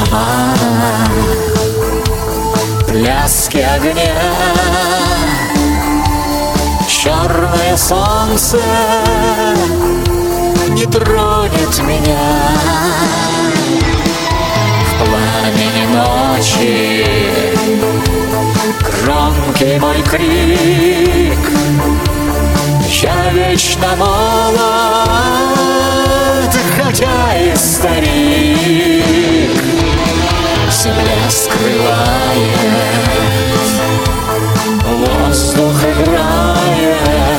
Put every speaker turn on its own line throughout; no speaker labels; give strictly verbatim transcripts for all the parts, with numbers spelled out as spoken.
тумана, пляски огня, черное солнце не тронет меня. В пламени ночи громкий мой крик, я вечно молод, хотя и старик. Земля скрывает, воздух играет,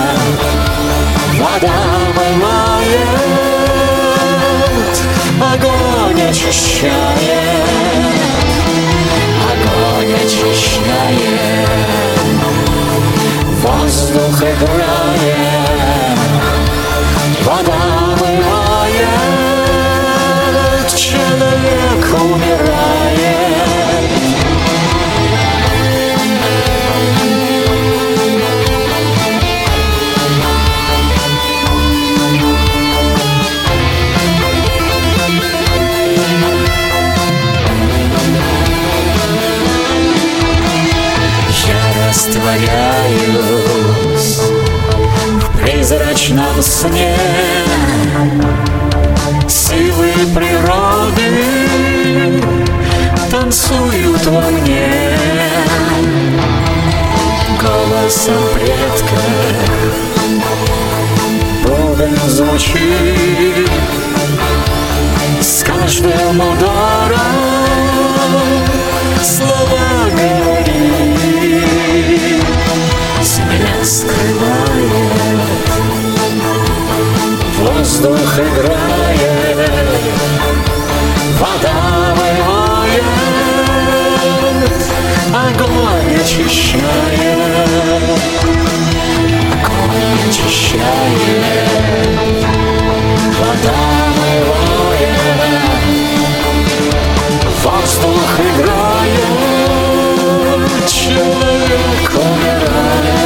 вода омывает, огонь очищает, огонь очищает, воздух играет, вода омывает, человек умирает. Растворяюсь в призрачном сне, силы природы танцуют во мне. Голосом предков бубен звучит, с каждым ударом слова говорит. Земля скрывает, воздух играет, вода омывает, огонь очищает, огонь очищает, вода омывает, воздух играет, человек умирает.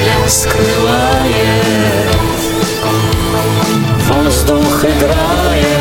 Скрывает, воздух играет,